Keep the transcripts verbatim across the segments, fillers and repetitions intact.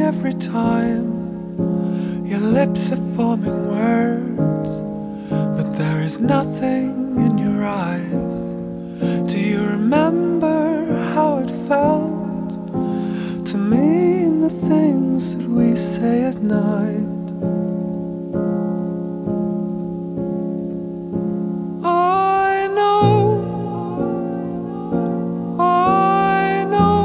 every time. Your lips are forming words, but there is nothing in your eyes. Do you remember how it felt to mean the things that we say at night? I know, I know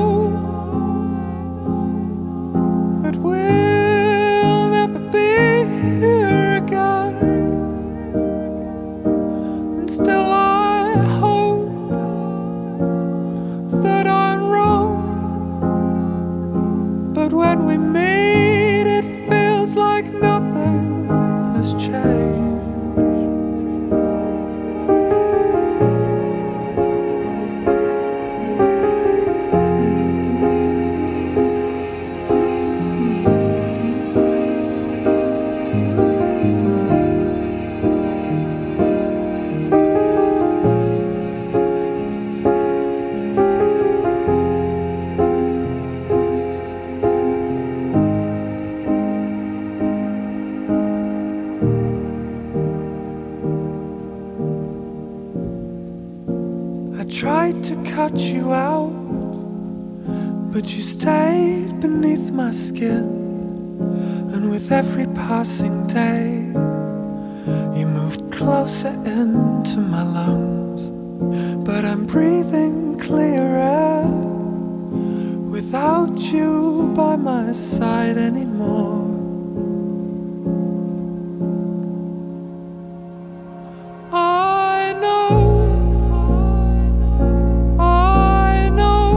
that we'll never be here again, and still I hope that I'm wrong. But when we meet, it feels like nothing has changed. I tried to cut you out, but you stayed beneath my skin. And with every passing day, you moved closer into my lungs. But I'm breathing clear air without you by my side anymore. I know, I know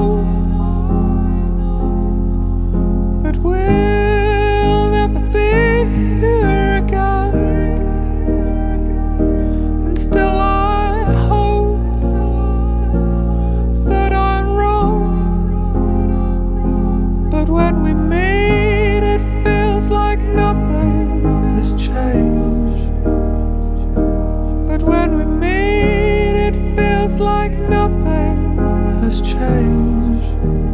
that we'll never be here again, and still I hope that I'm wrong. But when we meet, it feels like nothing has changed. But when we meet, it feels like nothing has changed.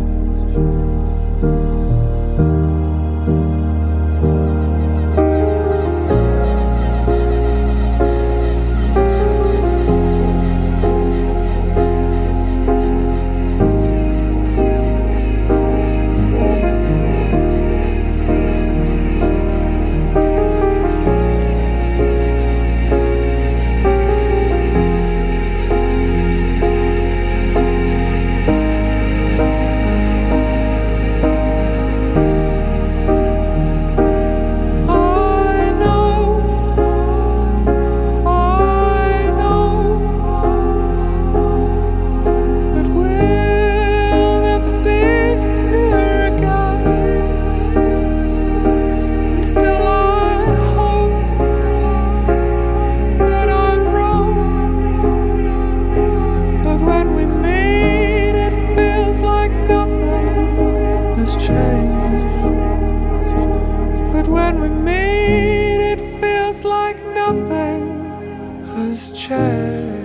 But when we meet, it feels like nothing has changed.